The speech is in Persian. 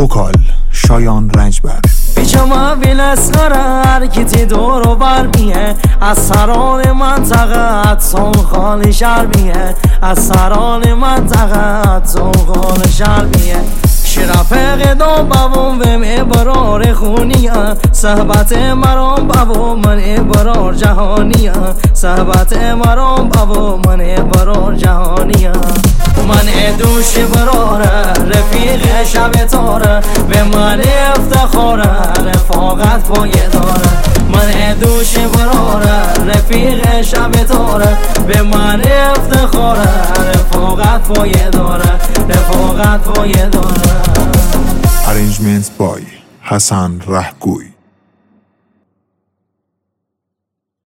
وکال شایان رنجبر. بیچما بیل اسقر حرکتی دور و بر میه، از سران منطقه سون خالی شهر میه، از سران منطقه سون خالی شهر میه. شرف قدام بابم و برار خونیه، صحبت مرام بابا من برار جهانیه، صحبت مرام بابا من برار جهانیه. من دوش براره رفیق شب تاره، به من افتخاره رفاقت پایداره. من دوش براره رفیق شب تاره، به من افتخاره رفاقت پایداره، رفاقت پایداره. Arrangements by حسن رهگوی.